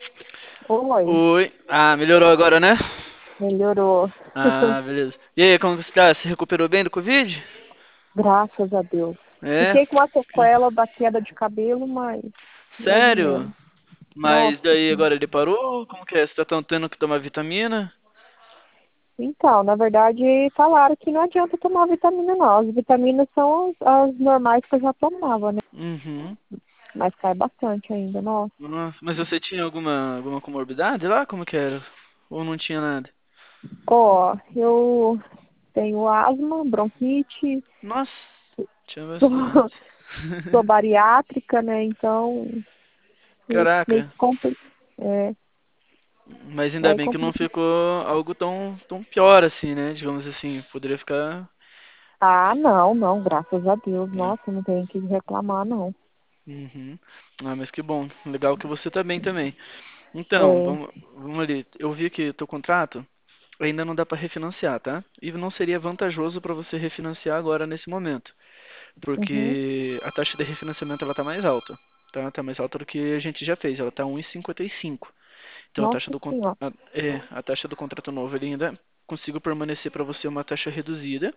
Oi, Oi. Ah, melhorou agora, né? melhorou. Ah, beleza. E aí, como que você tá? Se recuperou bem do Covid? Graças a Deus. É? Fiquei com uma Que- sequela da queda de cabelo, mas leve Sério? mesmo. Mas Nossa daí Senhora. agora ele parou? Como que é? Você tá tendo que tomar vitamina? Então, na verdade, falaram que não adianta tomar vitamina, não. As vitaminas são as normais que eu já tomava, né? Uhum. Mas cai bastante ainda, nossa. Nossa, mas você tinha alguma comorbidade lá? Como que era? Ou não tinha nada? Ó, eu tenho asma, bronquite, Nossa, tinha sou, bastante. sou bariátrica, né? Então, meio Caraca. que complicado. É, Mas ainda aí bem que não complica. ficou algo tão pior assim, né? Digamos assim, poderia ficar, Ah, não, não, graças a Deus. né? Nossa, não tem que reclamar, não. Uhum. Ah, mas que bom. Legal que você tá bem também. Então, É, vamos ali. Eu vi que teu contrato ainda não dá para refinanciar, tá? E não seria vantajoso para você refinanciar agora nesse momento, uhum. porque a taxa de refinanciamento ela tá mais alta, tá? Tá mais alta do que a gente já fez, ela tá 1,55. Então a taxa Nossa do Senhora. a taxa do contrato novo ele ainda consigo permanecer para você uma taxa reduzida.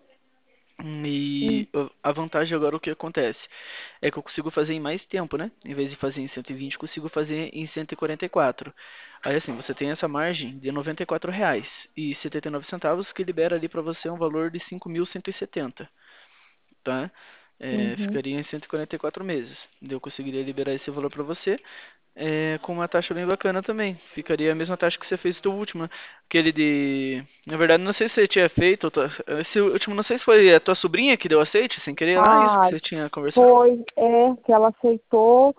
Hum, E a vantagem agora o que acontece é que eu consigo fazer em mais tempo, né? Em vez de fazer em 120, consigo fazer em 144. Aí assim, você tem essa margem de R$ 94 e 79 centavos que libera ali para você um valor de 5.170, tá? É, uhum. ficaria em 144 meses. Daí eu conseguiria liberar esse valor para você com uma taxa bem bacana também. Ficaria a mesma taxa que você fez do último, né? Aquele de. Na verdade, não sei se você tinha feito. Esse último, não sei se foi a tua sobrinha que deu aceite sem querer lá, isso que Ah, você tinha conversado. foi, que ela aceitou,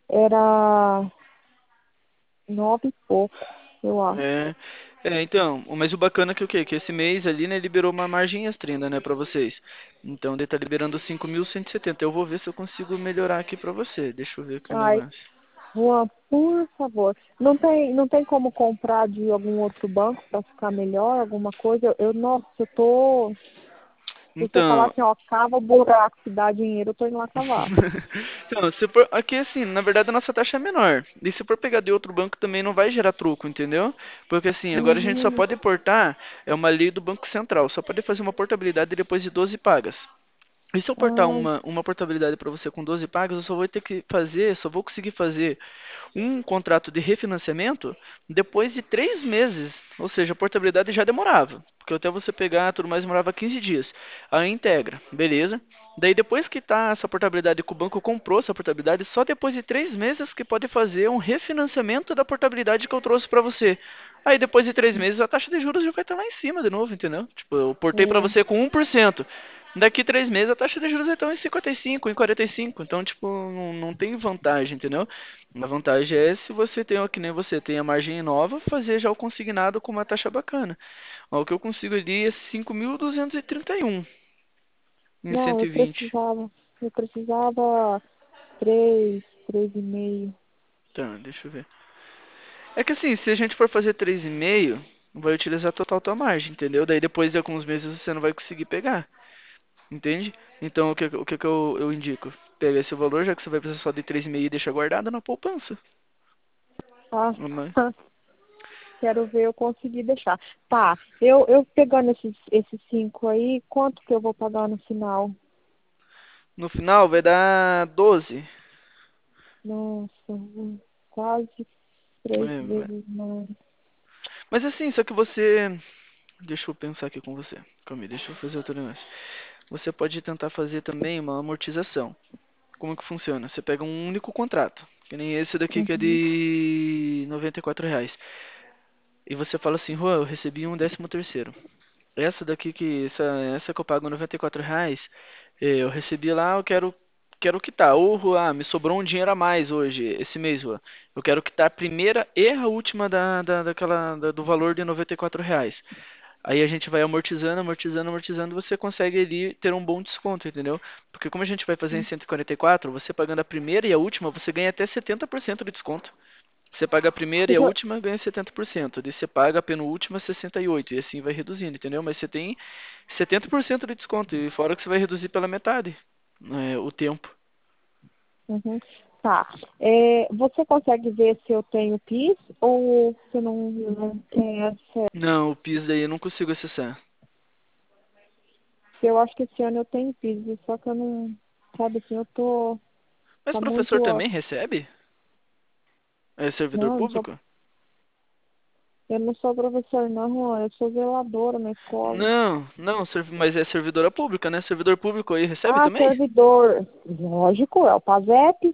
era 9 e pouco, eu acho. É, então, mas o bacana é que o quê? Que esse mês ali, né, liberou uma margem extra ainda, né, pra vocês. Então, ele tá liberando 5.170. Eu vou ver se eu consigo melhorar aqui pra você. Deixa eu ver aqui o Ai, negócio. Juan, por favor. Não tem como comprar de algum outro banco para ficar melhor, alguma coisa? Nossa, eu tô. Se você falar Então, assim, ó, cava o buraco que dá dinheiro, eu tô indo lá cavar. Então, se for, aqui assim, na verdade a nossa taxa é menor. E se for pegar de outro banco também não vai gerar truco, entendeu? Porque assim, agora a gente só Uhum. pode portar, é uma lei do Banco Central, só pode fazer uma portabilidade depois de 12 pagas. E se eu portar Ai, uma portabilidade para você com 12 pagas, eu só vou ter que fazer, só vou conseguir fazer um contrato de refinanciamento depois de 3 meses. Ou seja, a portabilidade já demorava. Porque até você pegar tudo mais demorava 15 dias. Aí integra, beleza? Daí depois que tá essa portabilidade que o banco comprou essa portabilidade, só depois de 3 meses que pode fazer um refinanciamento da portabilidade que eu trouxe para você. Aí depois de 3 meses a taxa de juros já vai estar lá em cima de novo, entendeu? Tipo, eu portei para é. você com 1%. Daqui 3 meses a taxa de juros vai estar em 55, em 45. Então, tipo, não tem vantagem, entendeu? A vantagem é se você tem, que nem você, tem a margem nova, fazer já o consignado com uma taxa bacana. Ó, o que eu consigo ali é 5.231 em Não, 120. eu precisava 3, 3,5. Tá, deixa eu ver. É que assim, se a gente for fazer 3,5, vai utilizar total tua margem, entendeu? Daí depois de alguns meses você não vai conseguir pegar, entende? Então o que eu indico? Pega esse valor, já que você vai precisar só de 3,5 e deixa guardado na poupança. Ah, Mas quero ver eu conseguir deixar. Tá, eu pegando esses 5 aí, quanto que eu vou pagar no final? no final vai dar 12. Nossa, quase três É, vezes mais. mas assim, só que você. Deixa eu pensar aqui com você. Calma aí, deixa eu fazer outro negócio. Você pode tentar fazer também uma amortização. Como que funciona? Você pega um único contrato, que nem esse daqui que é Uhum, de R$ 94. E você fala assim, Rô, eu recebi um 13º. Essa daqui essa que eu pago R$ 94, eu recebi lá, eu quero quitar. Ou, me sobrou um dinheiro a mais hoje, esse mês, Rô. Eu quero quitar a primeira e a última do valor de R$ 94. Aí a gente vai amortizando, amortizando, amortizando, você consegue ali ter um bom desconto, entendeu? Porque como a gente vai fazer em 144, você pagando a primeira e a última, você ganha até 70% de desconto. Você paga a primeira e a uhum, última, ganha 70%. Daí você paga a penúltima, 68%. E assim vai reduzindo, entendeu? Mas você tem 70% de desconto. E fora que você vai reduzir pela metade, o tempo. uhum. Tá. Você consegue ver se eu tenho PIS ou se não tem acesso? Não, o PIS daí eu não consigo acessar. Eu acho que esse ano eu tenho PIS, só que eu não, sabe assim, eu tô, Mas tá professor muito, ó, também recebe? É servidor não, público? eu não sou professor não, eu sou zeladora na escola. Não, não, mas é servidora pública, né? Servidor público aí recebe Ah, também? servidor, lógico, é o PASEP,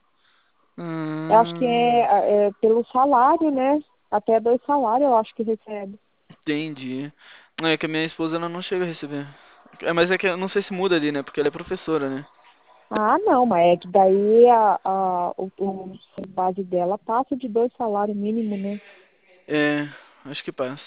eu acho que Hum, é pelo salário, né? Até 2 salários eu acho que recebe. entendi. É que a minha esposa ela não chega a receber. É, mas é que eu não sei se muda ali, né? Porque ela é professora, né? Ah, não, mas é que daí a base dela passa de 2 salários mínimos, né? É, acho que passa.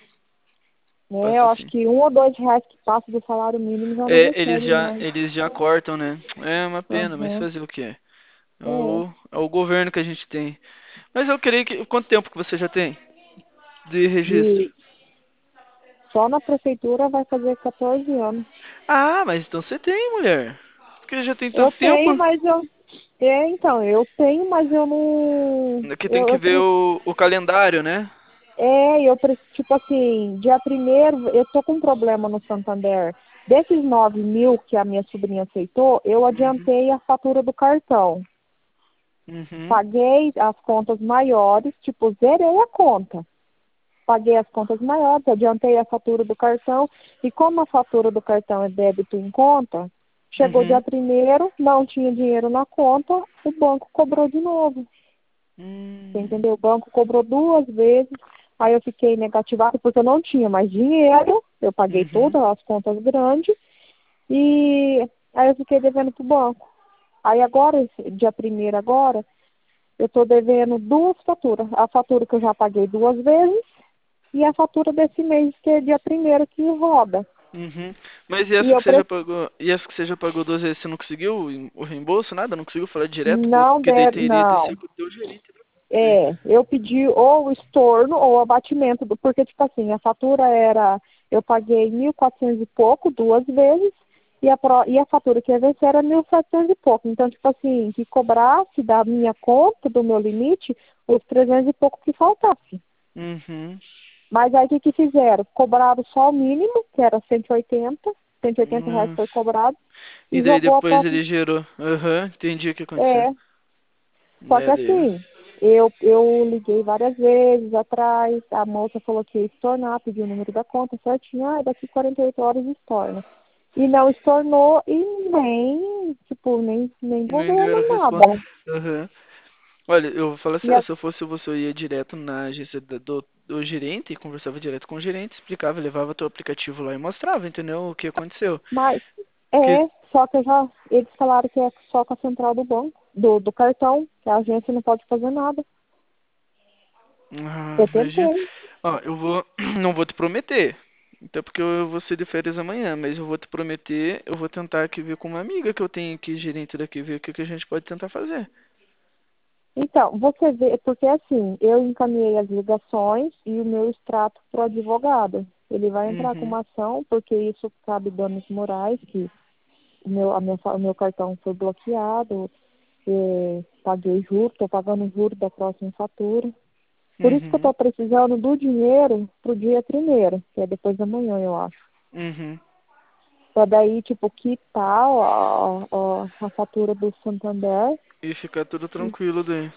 Eu Passa acho sim. que R$ 1 ou R$ 2 que passa do salário mínimo já não É, eles recebe já, mais. eles já cortam, né? É uma pena, mas Aham. fazer o quê? É É. o governo que a gente tem. Mas eu creio que. Quanto tempo que você já tem de registro? De, só na prefeitura vai fazer 14 anos. Ah, mas então você tem, mulher. Porque já tem Eu tanto tenho, tempo. mas eu. Então, eu tenho, mas eu não. Aqui tem que ver o calendário, né? Tipo assim, dia 1º, eu tô com um problema no Santander. Desses 9 mil que a minha sobrinha aceitou, eu Uhum. adiantei a fatura do cartão. Uhum. Paguei as contas maiores, tipo, zerei a conta. Paguei as contas maiores, adiantei a fatura do cartão. E como a fatura do cartão é débito em conta, chegou Uhum. dia 1º, não tinha dinheiro na conta, o banco cobrou de novo. Você Hum. entendeu? O banco cobrou 2 vezes. Aí eu fiquei negativada porque eu não tinha mais dinheiro. Eu paguei Uhum. todas as contas grandes. E aí eu fiquei devendo pro banco. Aí agora, dia 1º agora, eu estou devendo 2 faturas. A fatura que eu já paguei 2 vezes e a fatura desse mês, que é dia 1º que roda. Uhum. Mas E e essa eu que você já preciso. pagou? E essa que você já pagou 12 vezes, você não conseguiu o reembolso, nada? Não conseguiu falar direto com o outro? Não Porque daí deve, teria de ser não. com o teu gerente, né? Eu pedi ou o estorno ou o abatimento, porque, tipo assim, a fatura era, eu paguei 1.400 e pouco 2 vezes, e a fatura que ia vencer era 1.700 e pouco. Então, tipo assim, que cobrasse da minha conta, do meu limite, os 300 e pouco que faltasse. Uhum. Mas aí o que fizeram? Cobraram só o mínimo, que era 180, R$ 180 Nossa. foi cobrado, E e daí jogou a depois próxima. ele gerou. Aham, entendi o que aconteceu. É, só É, que daí. assim, eu liguei várias vezes atrás, a moça falou que ia estornar, pediu o número da conta certinho, daqui 48 horas estorna. E não estornou e nem Nem deram volvemos resposta. nada. Aham. Olha, eu vou falar E sério, a- se eu fosse você, eu ia direto na agência do gerente, e conversava direto com o gerente, explicava, levava teu aplicativo lá e mostrava, entendeu? O que aconteceu. mas Que, só que eles falaram que é só com a central do banco, do cartão, que a agência não pode fazer nada. Eu imagina. tentei. Ó, eu vou, não vou te prometer, até porque eu vou ser de férias amanhã, mas eu vou te prometer, eu vou tentar aqui ver com uma amiga que eu tenho aqui, gerente daqui, ver o que que a gente pode tentar fazer. Então, você vê, porque assim, eu encaminhei as ligações e o meu extrato para o advogado. Ele vai entrar com Uhum, uma ação, porque isso cabe danos morais, que o meu cartão foi bloqueado, paguei juros, estou pagando juros da próxima fatura. Por isso que eu uhum, estou precisando do dinheiro para o dia 1º, que é depois da manhã, eu acho. uhum. Para daí, tipo, quitar a fatura do Santander. E ficar tudo tranquilo daí.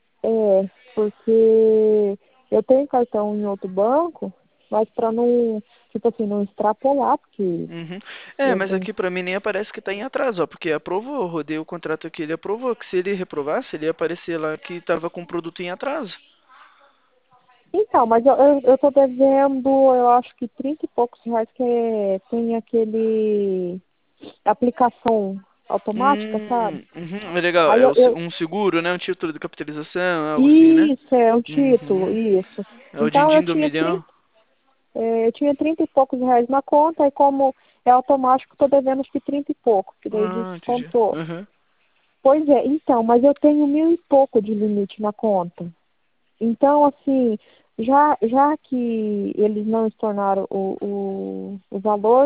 Porque eu tenho cartão em outro banco, mas para não, tipo assim, não extrapolar, porque Uhum. É, eu mas tenho. aqui pra mim nem aparece que tá em atraso, ó, porque aprovou, eu rodei o contrato aqui, ele aprovou, que se ele reprovasse, ele ia aparecer lá que tava com o produto em atraso. Então, mas eu tô devendo, eu acho que 30 e poucos reais que tem aquele aplicação automática, sabe? Uhum, é legal, Aí é um seguro, né, um título de capitalização, algo assim, né? isso, é um título, Uhum. isso. É o Então eu din-din do tinha milhão. 30 eu tinha 30 e poucos reais na conta, e como é automático, tô devendo acho que 30 e pouco, que daí Ah, entendi. descontou. Uhum. Pois é, então, mas eu tenho 1.000 e pouco de limite na conta. Então, assim, já que eles não estornaram o valor,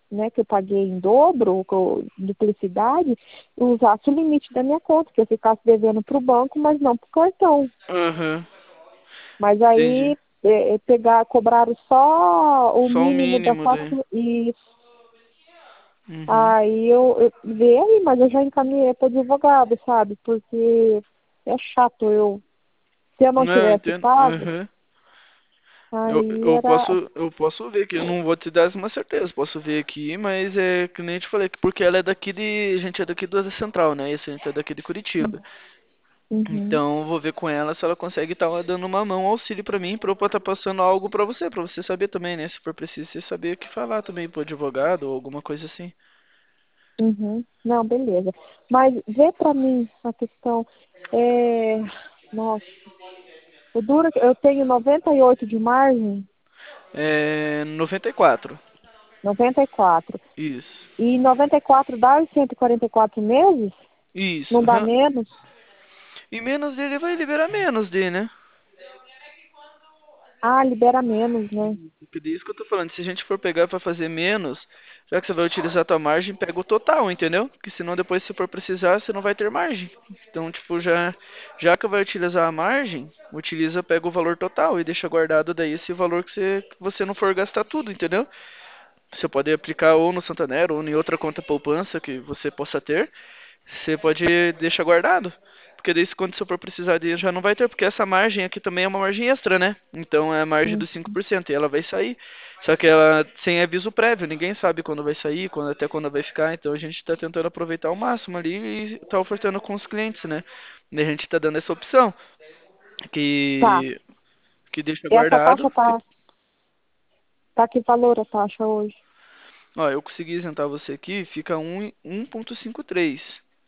né, que eu paguei em dobro, duplicidade, usasse o limite da minha conta, que eu ficasse devendo para o banco, mas não para o cartão. Aham, Mas entendi. aí cobraram só o Só o mínimo da mínimo daí. fatura e Uhum. aí eu veio, mas eu já encaminhei para advogado, sabe? Porque é chato se eu não Não, tivesse entendo. pago, Uhum. Eu, aí eu era. posso, eu posso ver que eu não vou te dar uma certeza, posso ver aqui, mas é que nem eu te falei, porque ela é daqui a gente é daqui da Central, né? Esse a gente é daqui de Curitiba. Uhum, Então, eu vou ver com ela se ela consegue estar dando uma mão, auxílio pra mim, pra eu estar passando algo pra você saber também, né? Se for preciso, você saber o que falar também pro advogado ou alguma coisa assim. uhum. Não, beleza. Mas vê para mim a questão. É... Nossa, o duro, eu tenho 98 de margem, É 94. 94. Isso. E 94 dá os 144 meses? Isso, Não dá aham. menos? E menos dele vai liberar menos dele, né? Ah, libera menos, né? Porque é isso que eu tô falando. Se a gente for pegar pra fazer menos, já que você vai utilizar a tua margem, pega o total, entendeu? Porque senão depois se for precisar, você não vai ter margem. Então, tipo, já que vai utilizar a margem, utiliza, pega o valor total e deixa guardado daí esse valor que você não for gastar tudo, entendeu? Você pode aplicar ou no Santander ou em outra conta poupança que você possa ter. Você pode deixar guardado. Porque daí quando você for precisar de já não vai ter, porque essa margem aqui também é uma margem extra, né? Então é a margem Hum, dos 5% e ela vai sair. Só que ela sem aviso prévio, ninguém sabe quando vai sair, até quando vai ficar. Então a gente está tentando aproveitar ao máximo ali e está ofertando com os clientes, né? E a gente está dando essa opção Tá. que que deixa E essa guardado. taxa tá que valor a taxa hoje? Ó, eu consegui isentar você aqui, fica 1,53.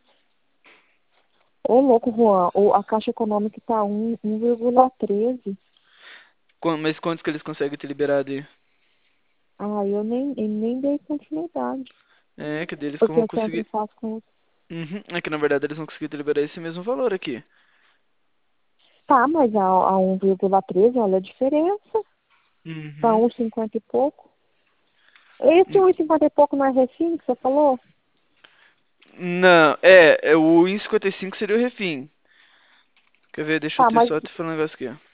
Ô, louco, Juan, a Caixa Econômica tá 1,13. Mas quantos que eles conseguem te liberar de? Ah, eu nem dei continuidade. É, que deles Porque vão eu sempre conseguir. faço com. Uhum. É que na verdade eles vão conseguir te liberar esse mesmo valor aqui. Tá, mas a 1,13, olha a diferença. Tá Uhum. 1,50 e pouco. Esse Hum, 1,50 e pouco não é refim que você falou? Não, o 1,55 seria o refim. Quer ver? Deixa eu Tá, ter mas. só te falar um negócio aqui, ó.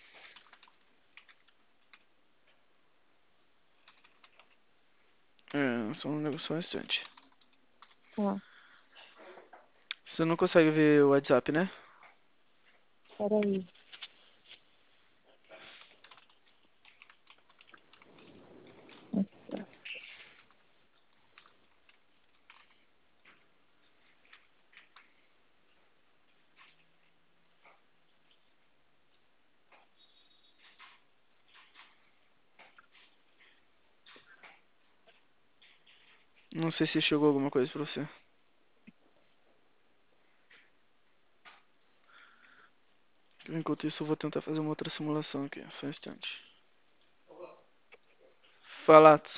Só um instante. Ah, Você não consegue ver o WhatsApp, né? peraí. Não sei se chegou alguma coisa pra você. Enquanto isso, eu vou tentar fazer uma outra simulação aqui. Só um instante. Falatos.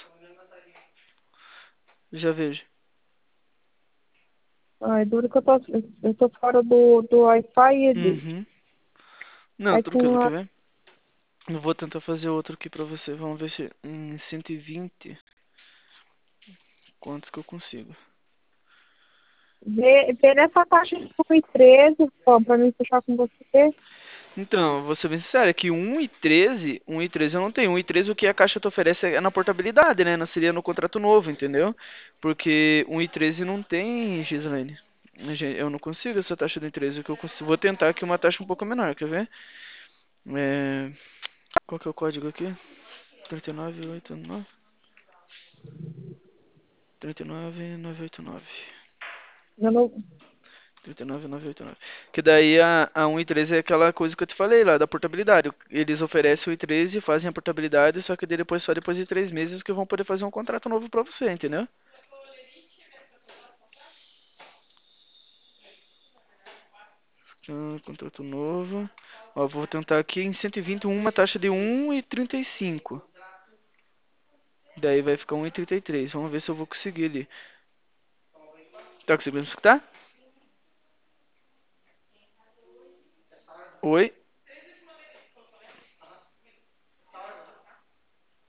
Já vejo. Ai, duro que eu tô fora do Wi-Fi Uhum. Não, aí tranquilo, com quer a. ver? Eu vou tentar fazer outro aqui pra você. Vamos ver se em 120 quantos que eu consigo. Vê nessa taxa de 1,13, pô, pra mim fechar com você. Então, vou ser bem sincero, é que 1,13 eu não tenho. 1,13 o que a Caixa te oferece é na portabilidade, né? Não seria no contrato novo, entendeu? Porque 1,13 não tem, Gislaine. Eu não consigo essa taxa do 1,13. O que eu consigo, vou tentar aqui uma taxa um pouco menor, quer ver? É, qual que é o código aqui? 39989. 39989. Eu não, 39989. Que daí a 1,13 é aquela coisa que eu te falei lá, da portabilidade. Eles oferecem o 1,13 e fazem a portabilidade, só que daí depois, só depois de 3 meses que vão poder fazer um contrato novo pra você, entendeu? Contrato novo. Ó, vou tentar aqui em 120 uma taxa de 1,35. Daí vai ficar 1,33. Vamos ver se eu vou conseguir ali. Tá conseguindo escutar? Oi?